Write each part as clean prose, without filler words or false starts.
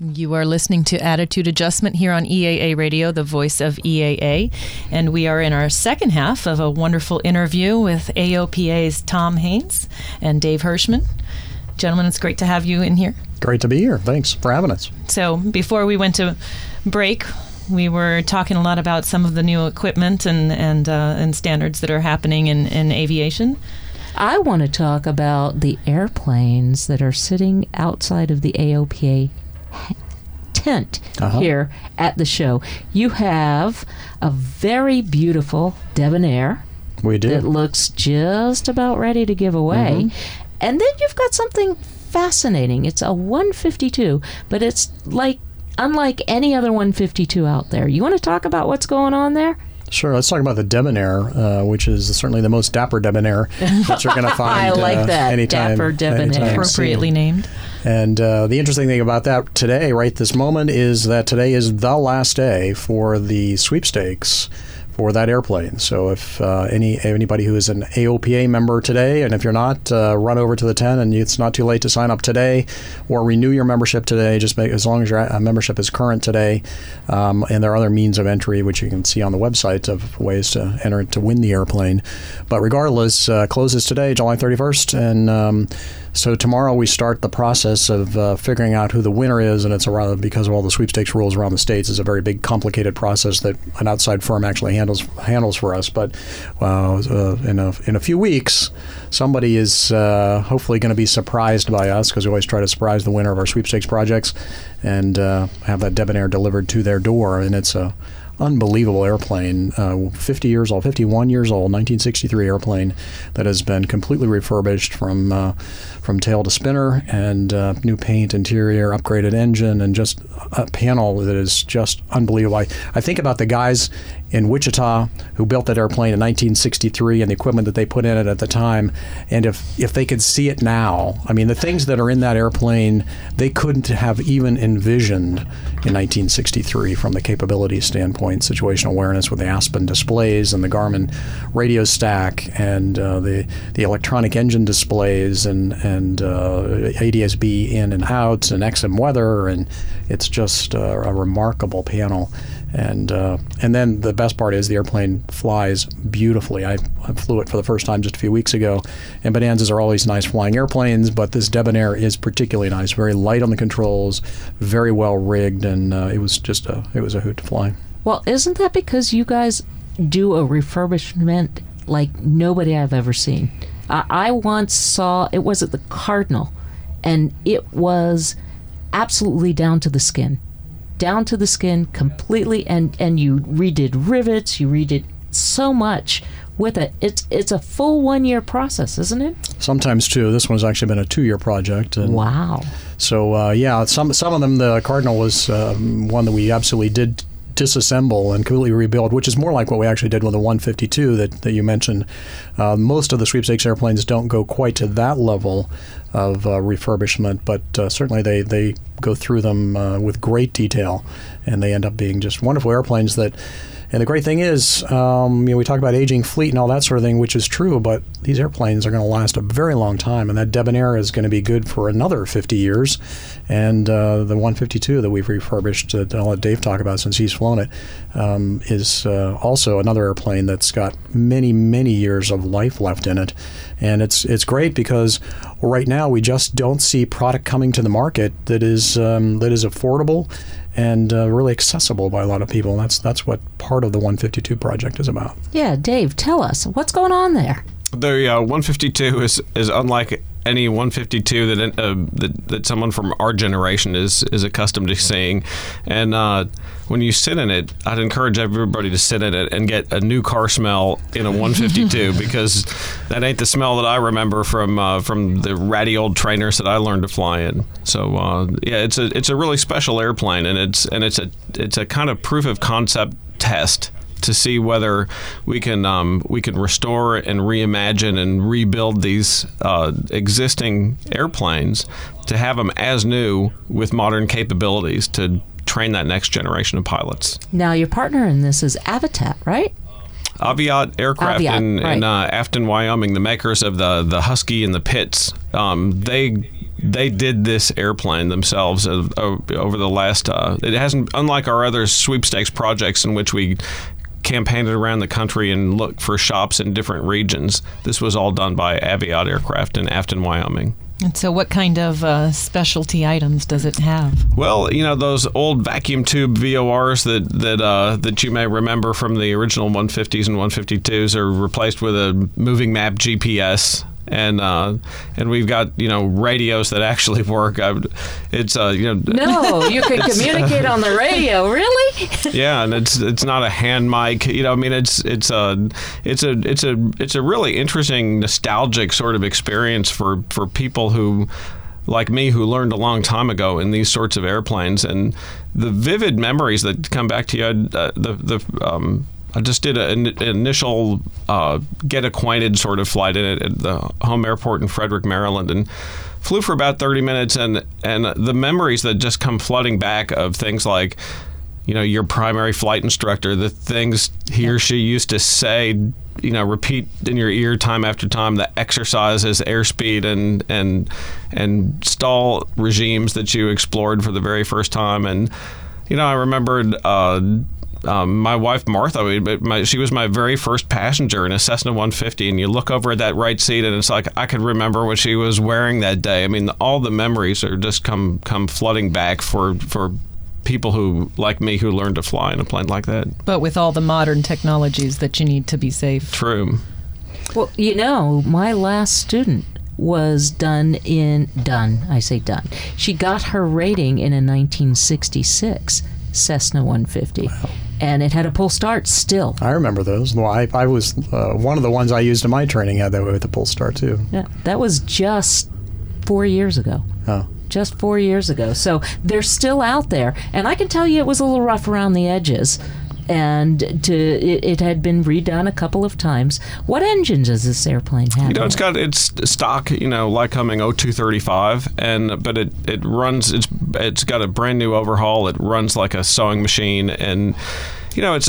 You are listening to Attitude Adjustment here on EAA Radio, the voice of EAA. And we are in our second half of a wonderful interview with AOPA's Tom Haynes and Dave Hirschman. Gentlemen, it's great to have you in here. Great to be here. Thanks for having us. So before we went to break, we were talking a lot about some of the new equipment and standards that are happening in aviation. I want to talk about the airplanes that are sitting outside of the AOPA tent here at the show. You have a very beautiful Debonair. We do. That looks just about ready to give away. And then you've got something fascinating. It's a 152, but it's unlike any other 152 out there. You want to talk about what's going on there? Sure. Let's talk about the Debonair, which is certainly the most dapper Debonair that you're going to find. I like that. Anytime, Dapper Debonair. Appropriately named. And the interesting thing about that today, right this moment, is that today is the last day for the sweepstakes for that airplane. So if anybody who is an AOPA member today, and if you're not, run over to the tent, and it's not too late to sign up today or renew your membership today, as long as your membership is current today. And there are other means of entry, which you can see on the website, of ways to enter to win the airplane. But regardless, closes today, July 31st, and so tomorrow we start the process of figuring out who the winner is, and it's because of all the sweepstakes rules around the states, it's a very big, complicated process that an outside firm actually handles for us. But in a few weeks, somebody is hopefully going to be surprised by us, because we always try to surprise the winner of our sweepstakes projects and have that Debonair delivered to their door. And it's a unbelievable airplane, 51 years old, 1963 airplane that has been completely refurbished from tail to spinner, and new paint, interior, upgraded engine, and just a panel that is just unbelievable. I think about the guys in Wichita who built that airplane in 1963 and the equipment that they put in it at the time, and if they could see it now, I mean, the things that are in that airplane, they couldn't have even envisioned in 1963 from the capability standpoint. Situational awareness with the Aspen displays and the Garmin radio stack and the electronic engine displays and ADS-B in and outs and XM weather, and it's just a remarkable panel. And then the best part is the airplane flies beautifully. I flew it for the first time just a few weeks ago, and Bonanzas are always nice flying airplanes, but this Debonair is particularly nice. Very light on the controls, very well rigged, and it was a hoot to fly. Well, isn't that because you guys do a refurbishment like nobody I've ever seen? I once saw, it was at the Cardinal, and it was absolutely down to the skin completely, and you redid rivets, you redid so much with it. It's a full 1 year process, isn't it? Sometimes two. This one's actually been a 2 year project. And wow. So some of them, the Cardinal was one that we absolutely did disassemble and completely rebuild, which is more like what we actually did with the 152 that you mentioned. Most of the sweepstakes airplanes don't go quite to that level of refurbishment, but certainly they go through them with great detail, and they end up being just wonderful airplanes that. And the great thing is, we talk about aging fleet and all that sort of thing, which is true, but these airplanes are going to last a very long time, and that Debonair is going to be good for another 50 years. And the 152 that we've refurbished, I'll let Dave talk about since he's flown it, is also another airplane that's got many, many years of life left in it. And it's great because right now we just don't see product coming to the market that is affordable and really accessible by a lot of people. That's what part of the 152 project is about. Yeah, Dave, tell us, what's going on there? The 152 is unlike any 152 that someone from our generation is accustomed to seeing. And when you sit in it, I'd encourage everybody to sit in it and get a new car smell in a 152 because that ain't the smell that I remember from the ratty old trainers that I learned to fly in. So it's a really special airplane, and it's a kind of proof of concept test to see whether we can restore and reimagine and rebuild these existing airplanes to have them as new with modern capabilities to train that next generation of pilots. Now, your partner in this is Aviat, right? Aviat Aircraft in Afton, Wyoming, the makers of the Husky and the Pitts. They they did this airplane themselves over the last. It hasn't, unlike our other sweepstakes projects in which we campaigned around the country and looked for shops in different regions. This was all done by Aviat Aircraft in Afton, Wyoming. And so what kind of specialty items does it have? Well, you know, those old vacuum tube VORs that you may remember from the original 150s and 152s are replaced with a moving map GPS. And we've got, you know, radios that actually work. It's you know. No, you can communicate on the radio, really? Yeah, and it's not a hand mic. You know, I mean, it's a really interesting, nostalgic sort of experience for people who, like me, who learned a long time ago in these sorts of airplanes, and the vivid memories that come back to you. I just did an initial get acquainted sort of flight in it at the home airport in Frederick, Maryland, and flew for about 30 minutes. And the memories that just come flooding back of things like, you know, your primary flight instructor, the things he or she used to say, you know, repeat in your ear time after time, the exercises, airspeed, and stall regimes that you explored for the very first time. And, you know, I remembered my wife, Martha, she was my very first passenger in a Cessna 150, and you look over at that right seat, and it's like I could remember what she was wearing that day. I mean, all the memories are just come flooding back for people who, like me, who learned to fly in a plane like that. But with all the modern technologies that you need to be safe. True. Well, you know, my last student was done. She got her rating in a 1966 Cessna 150. Wow. And it had a pull start still. I remember those. Well, I was one of the ones I used in my training had that with the pull start too. Yeah, that was just 4 years ago. Oh. Just 4 years ago. So they're still out there. And I can tell you it was a little rough around the edges. And it had been redone a couple of times. What engine does this airplane have? You know, it's stock, you know, Lycoming 0235, but it runs. It's got a brand new overhaul. It runs like a sewing machine, and you know, it's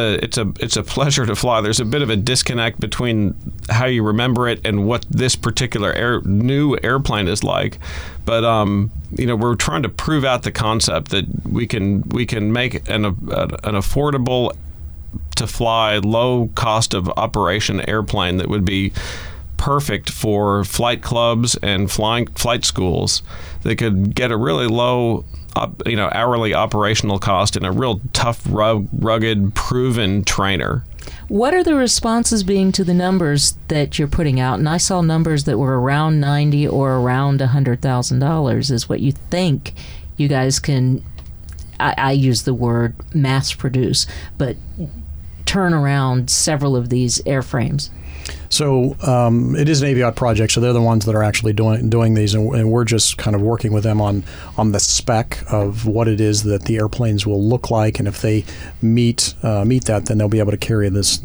a pleasure to fly. There's a bit of a disconnect between how you remember it and what this particular new airplane is like. But you know, we're trying to prove out the concept that we can make an affordable to fly, low cost of operation airplane that would be perfect for flight clubs and flight schools. They could get a really low hourly operational cost and a real tough, rugged, proven trainer. What are the responses being to the numbers that you're putting out? And I saw numbers that were around $90,000 or around $100,000 is what you think you guys can, I use the word mass produce, but turn around several of these airframes. So it is an Aviat project, so they're the ones that are actually doing these, and we're just kind of working with them on the spec of what it is that the airplanes will look like, and if they meet that, then they'll be able to carry this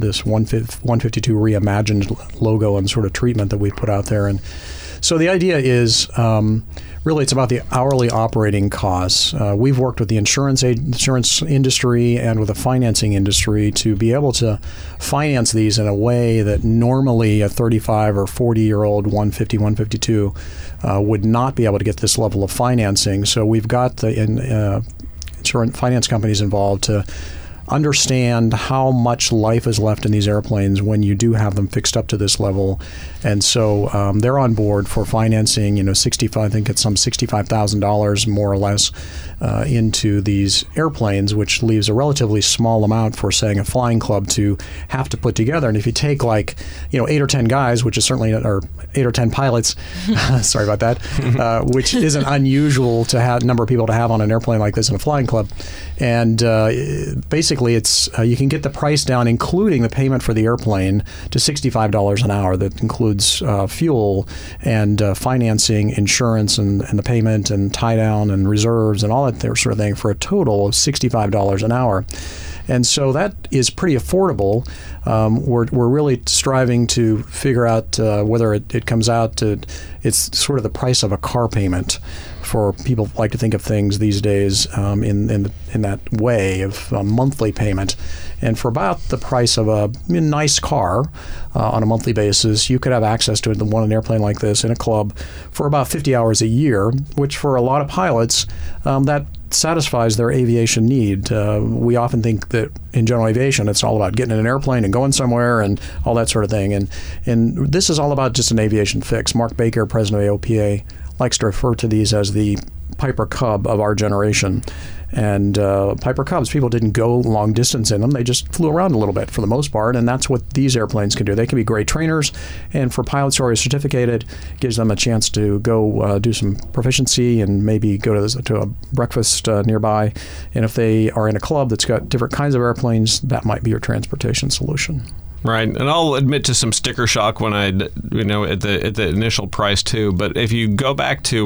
152 reimagined logo and sort of treatment that we put out there. And so the idea is really it's about the hourly operating costs. We've worked with the insurance industry and with the financing industry to be able to finance these in a way that normally a 35 or 40-year-old 150, 152 would not be able to get this level of financing. So we've got the insurance finance companies involved to understand how much life is left in these airplanes when you do have them fixed up to this level, and so they're on board for financing. You know, I think it's some $65,000 more or less into these airplanes, which leaves a relatively small amount for, saying, a flying club to have to put together. And if you take 8 or 10 guys, which is certainly, or 8 or 10 pilots, sorry about that, which isn't unusual to have number of people to have on an airplane like this in a flying club, and basically it's you can get the price down, including the payment for the airplane, to $65 an hour. That includes fuel and financing, insurance, and the payment and tie down and reserves and all that sort of thing, for a total of $65 an hour. And so that is pretty affordable. We're really striving to figure out whether it comes out to, it's sort of the price of a car payment for people like to think of things these days in that way of monthly payment. And for about the price of a nice car on a monthly basis, you could have access to an airplane like this in a club for about 50 hours a year, which for a lot of pilots, that satisfies their aviation need. We often think that in general aviation, it's all about getting in an airplane and going somewhere and all that sort of thing. And this is all about just an aviation fix. Mark Baker, president of AOPA, likes to refer to these as the Piper Cub of our generation. And Piper Cubs, people didn't go long distance in them. They just flew around a little bit for the most part, and that's what these airplanes can do. They can be great trainers, and for pilots who are certificated, gives them a chance to go do some proficiency and maybe go to a breakfast nearby. And if they are in a club that's got different kinds of airplanes, that might be your transportation solution. Right, and I'll admit to some sticker shock when at the initial price too. But if you go back to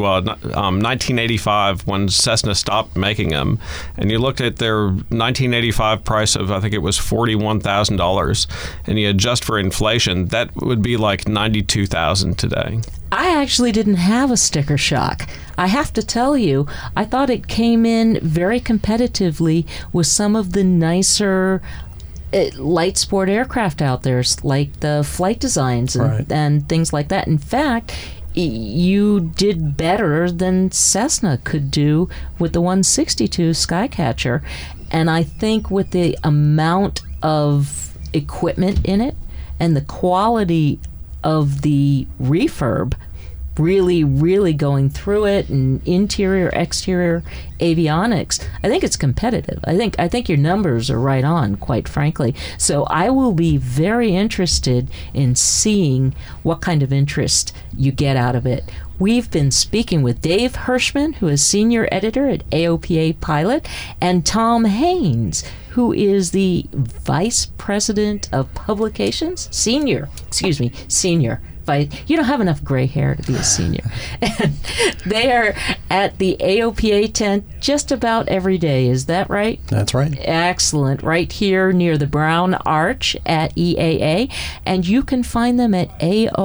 1985 when Cessna stopped making them, and you looked at their 1985 price of, I think it was $41,000, and you adjust for inflation, that would be like $92,000 today. I actually didn't have a sticker shock. I have to tell you, I thought it came in very competitively with some of the nicer light sport aircraft out there, like the Flight Designs and things like that. In fact, you did better than Cessna could do with the 162 Skycatcher. And I think with the amount of equipment in it and the quality of the refurb, really going through it, and interior, exterior avionics, I think it's competitive. I think your numbers are right on, quite frankly. So I will be very interested in seeing what kind of interest you get out of it. We've been speaking with Dave Hirschman, who is senior editor at AOPA Pilot, and Tom Haynes, who is the vice president of publications, senior. You don't have enough gray hair to be a senior. And they are at the AOPA tent just about every day. Is that right? That's right. Excellent. Right here near the Brown Arch at EAA. And you can find them at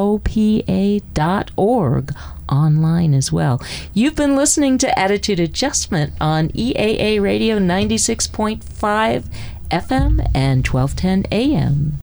aopa.org online as well. You've been listening to Attitude Adjustment on EAA Radio 96.5 FM and 1210 AM.